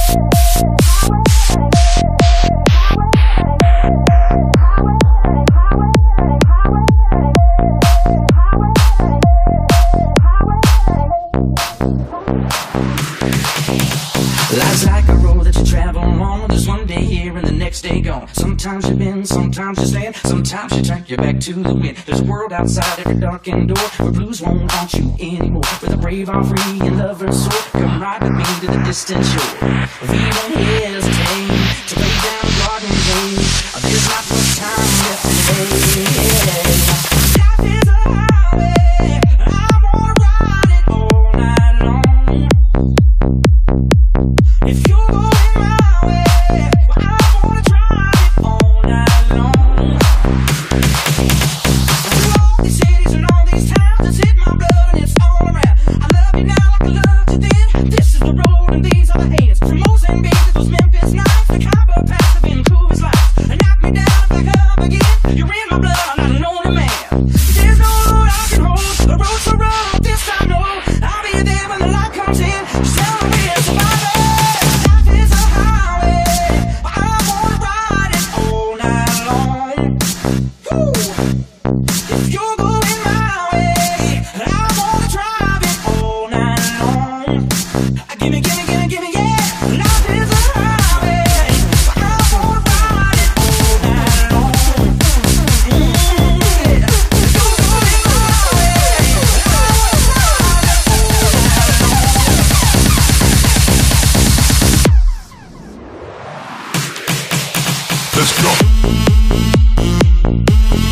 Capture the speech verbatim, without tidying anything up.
Life's like a road that you travel on. There's one day here and the next day gone. Sometimes you bend, sometimes you stand, sometimes you turn your back to the wind. There's a world outside every darkened door where blues won't haunt you anymore. Where the brave are free and lovers soar. Come ride with me to the distant shore. We won't hesitate to lay down the garden gate. There's not much time left today. Life is a highway, I wanna ride it all night long. If you're going my way, well, I wanna drive it all night long. Through all these cities and all these towns, it's hit my blood and it's all around. I love you now like I loved you then. This is the road and these are the hands. From Mozambique to those Memphis nights, the Cabo Pass of Vancouver's lights. And knock me down if I come again. You're in my blood, I'm not a lonely man. There's no road I can hold, the road's so rough, this I know. I'll be there when the light comes in. Just tell me we're surviving. If you're going my way, I wanna drive it all night long. Gimme, gimme, gimme, gimme, yeah. Life is a highway, I wanna ride it all night long. Mm, yeah. If you're going my way, I wanna ride it all night long. Let's go.